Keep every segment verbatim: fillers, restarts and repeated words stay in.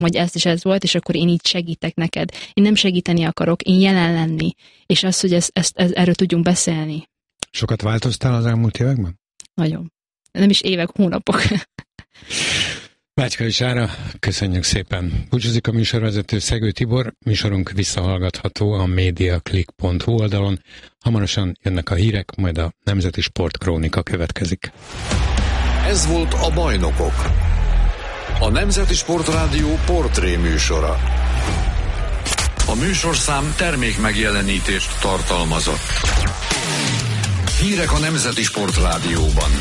hogy ez is ez volt, és akkor én így segítek neked. Én nem segíteni akarok, én jelen lenni, és az, hogy ezt, ezt, ezt, erről tudjunk beszélni. Sokat változtál az elmúlt években? Nagyon. Nem is évek, hónapok. Bácska és Ára, köszönjük szépen. Búcsúzik a műsorvezető Szegő Tibor, műsorunk visszahallgatható a mediaclick pont hu oldalon. Hamarosan jönnek a hírek, majd a Nemzeti Sportkrónika következik. Ez volt a Bajnokok, a Nemzeti Sportrádió portré műsora. A műsorszám termék megjelenítést tartalmazott. Hírek a Nemzeti Sportrádióban.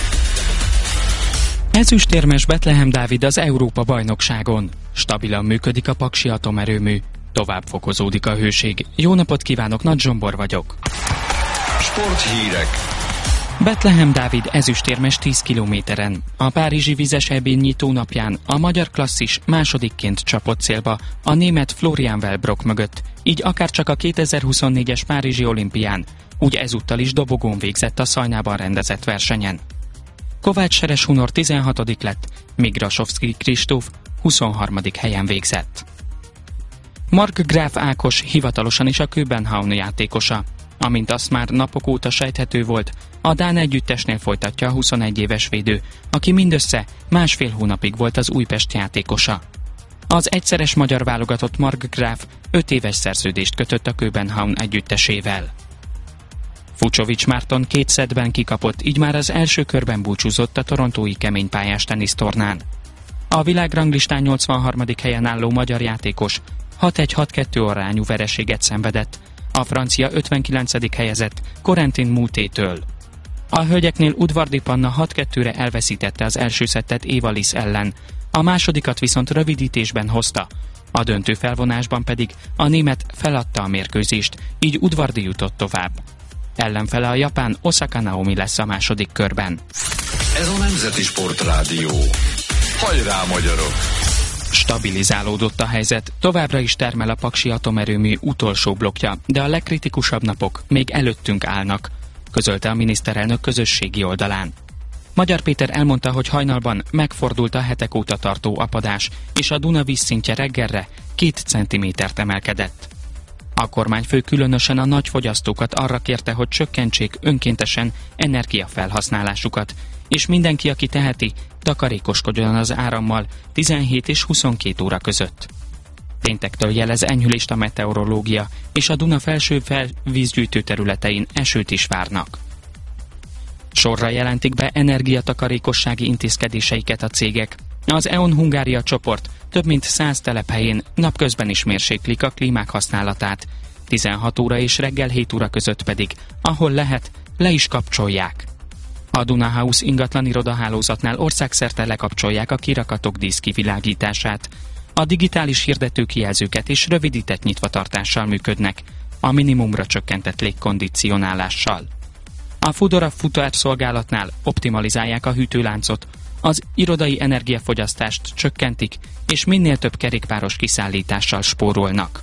Ezüstérmes Betlehem Dávid az Európa-bajnokságon. Stabilan működik a Paksi atomerőmű. Tovább fokozódik a hőség. Jó napot kívánok, Nagy Zsombor vagyok. Sporthírek. Betlehem Dávid ezüstérmes tíz kilométeren. A párizsi vizes ebén nyitó napján a magyar klasszis másodikként csapott célba a német Florian Wellbrock mögött, így akárcsak a kétezer-huszonnégyes párizsi olimpián, úgy ezúttal is dobogón végzett a Szajnában rendezett versenyen. Kovács Seres Hunor tizenhatodik lett, míg Grasovszky Kristóf huszonharmadik helyen végzett. Mark Graf Ákos hivatalosan is a Köbenhavn játékosa. Amint azt már napok óta sejthető volt, a dán együttesnél folytatja a huszonegy éves védő, aki mindössze másfél hónapig volt az Újpest játékosa. Az egyszeres magyar válogatott Mark Graf öt éves szerződést kötött a Köbenhavn együttesével. Fucsovics Márton két szettben kikapott, így már az első körben búcsúzott a torontói keménypályás tenisztornán. A világranglistán nyolcvanharmadik helyen álló magyar játékos hat egy hat kettő arányú vereséget szenvedett, a francia ötvenkilencedik helyezett Corentin Moutet-től. A hölgyeknél Udvardi Panna hat kettőre elveszítette az első szettet Eva Liss ellen, a másodikat viszont rövidítésben hozta, a döntő felvonásban pedig a német feladta a mérkőzést, így Udvardi jutott tovább. Ellenfele a japán Osaka Naomi lesz a második körben. Ez a Nemzeti Sportrádió. Hajrá, magyarok! Stabilizálódott a helyzet, továbbra is termel a Paksi atomerőmű utolsó blokkja, de a legkritikusabb napok még előttünk állnak, közölte a miniszterelnök közösségi oldalán. Magyar Péter elmondta, hogy hajnalban megfordult a hetek óta tartó apadás, és a Duna vízszintje reggelre két centimétert emelkedett. A kormányfő különösen a nagy fogyasztókat arra kérte, hogy csökkentsék önkéntesen energiafelhasználásukat, és mindenki, aki teheti, takarékoskodjon az árammal tizenhét és huszonkét óra között. Péntektől jelez enyhülést a meteorológia, és a Duna felső vízgyűjtő területein esőt is várnak. Sorra jelentik be energiatakarékossági intézkedéseiket a cégek. Az é o en Hungária csoport több mint száz telephelyén napközben is mérséklik a klímák használatát, tizenhat óra és reggel hét óra között pedig, ahol lehet, le is kapcsolják. A Duna House ingatlan irodahálózatnál országszerte lekapcsolják a kirakatok díszkivilágítását. A digitális hirdetőkijelzőket és rövidített nyitvatartással működnek, a minimumra csökkentett légkondicionálással. A Foodora futárszolgálatnál optimalizálják a hűtőláncot, az irodai energiafogyasztást csökkentik, és minél több kerékpáros kiszállítással spórolnak.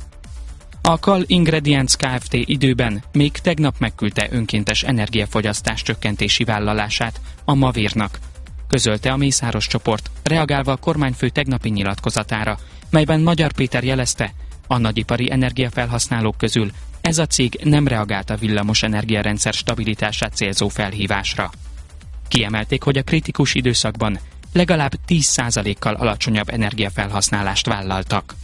A Kal Ingredients Kft. Időben még tegnap megküldte önkéntes energiafogyasztás csökkentési vállalását a Mavérnak, közölte a Mészáros csoport, reagálva a kormányfő tegnapi nyilatkozatára, melyben Magyar Péter jelezte, a nagyipari energiafelhasználók közül ez a cég nem reagált a villamos energiarendszer stabilitását célzó felhívásra. Kiemelték, hogy a kritikus időszakban legalább tíz százalékkal alacsonyabb energiafelhasználást vállaltak.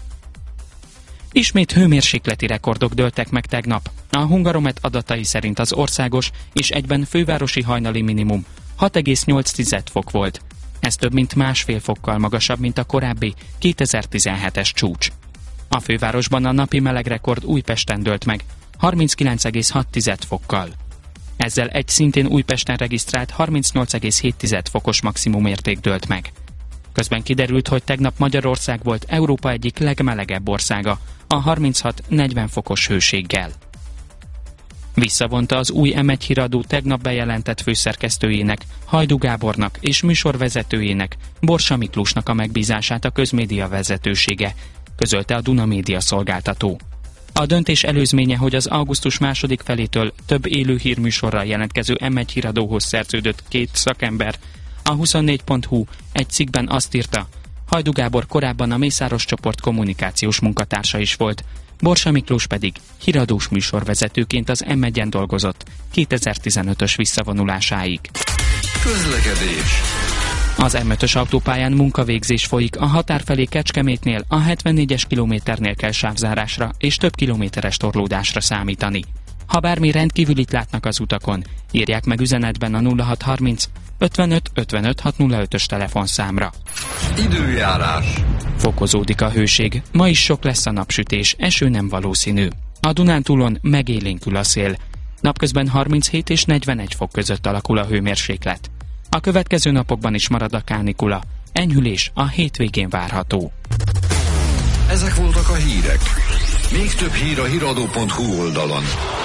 Ismét hőmérsékleti rekordok dőltek meg tegnap. A Hungaromet adatai szerint az országos és egyben fővárosi hajnali minimum hat egész nyolc fok volt. Ez több mint másfél fokkal magasabb, mint a korábbi kétezer-tizenhetes csúcs. A fővárosban a napi melegrekord Újpesten dőlt meg, harminckilenc egész hat fokkal. Ezzel egy szintén Újpesten regisztrált harmincnyolc egész hét fokos maximumérték dőlt meg. Közben kiderült, hogy tegnap Magyarország volt Európa egyik legmelegebb országa, a harminchat-negyven fokos hőséggel. Visszavonta az új em egy híradó tegnap bejelentett főszerkesztőjének, Hajdú Gábornak és műsorvezetőjének, Borsa Miklósnak a megbízását a közmédia vezetősége, közölte a Duna Média szolgáltató. A döntés előzménye, hogy az augusztus második felétől több élő hírműsorral jelentkező em egy híradóhoz szerződött két szakember, a huszonnégy pont hu egy cikkben azt írta, Hajdú Gábor korábban a Mészáros csoport kommunikációs munkatársa is volt, Borsa Miklós pedig híradós műsorvezetőként az em egyen dolgozott kétezer-tizenötös visszavonulásáig. Közlekedés. Az em ötös autópályán munkavégzés folyik, a határ felé Kecskemétnél a hetvennégyes kilométernél kell sávzárásra és több kilométeres torlódásra számítani. Ha bármi rendkívülit látnak az utakon, írják meg üzenetben a nulla hat harminc ötvenöt ötvenöt hatszázötös telefonszámra. Időjárás. Fokozódik a hőség, ma is sok lesz a napsütés, eső nem valószínű. A Dunántúlon megélénkül a szél. Napközben harminchét és negyvenegy fok között alakul a hőmérséklet. A következő napokban is marad a kánikula. Enyhülés a hétvégén várható. Ezek voltak a hírek. Még több hír a híradó pont hu oldalon.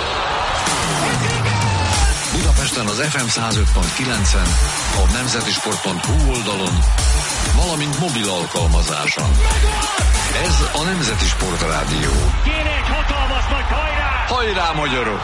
Budapesten az ef em száz öt pont kilencen, a nemzetisport pont hu oldalon, valamint mobil alkalmazáson. Ez a Nemzeti Sport Rádió. Kéne egy hatalmas nagy hajrá! Hajrá, magyarok!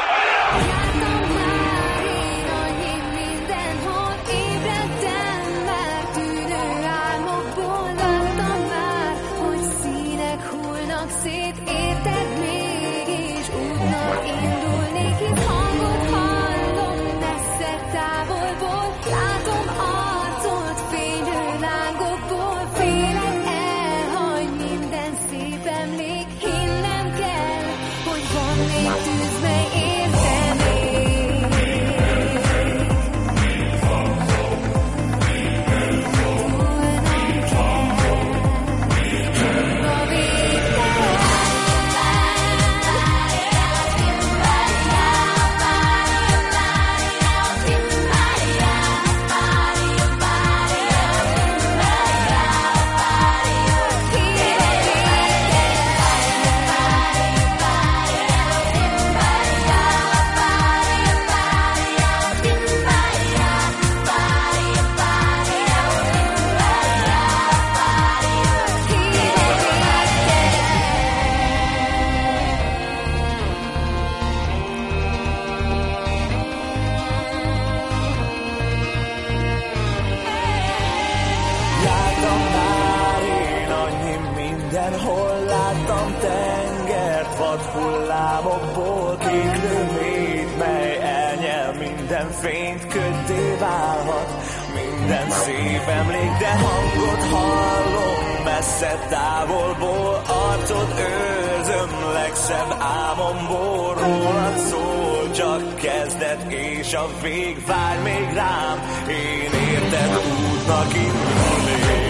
Fényt köddé válhat minden szép emlék, de hangot hallom messze távolból, arcod őrzöm legszebb álmomból, rólad szól csak kezdet és a vég, várj még rám, én érted útnak indulnék.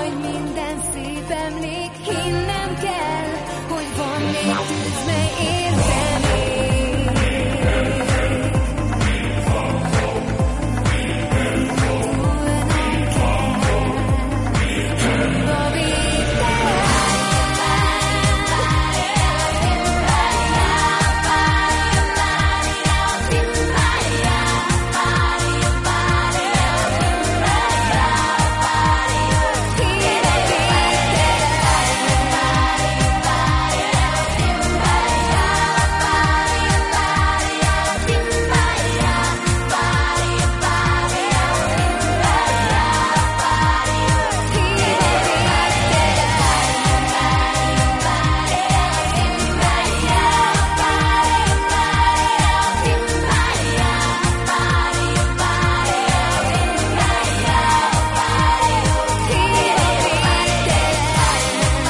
Hinnem kell, hogy van még tűz, mely ér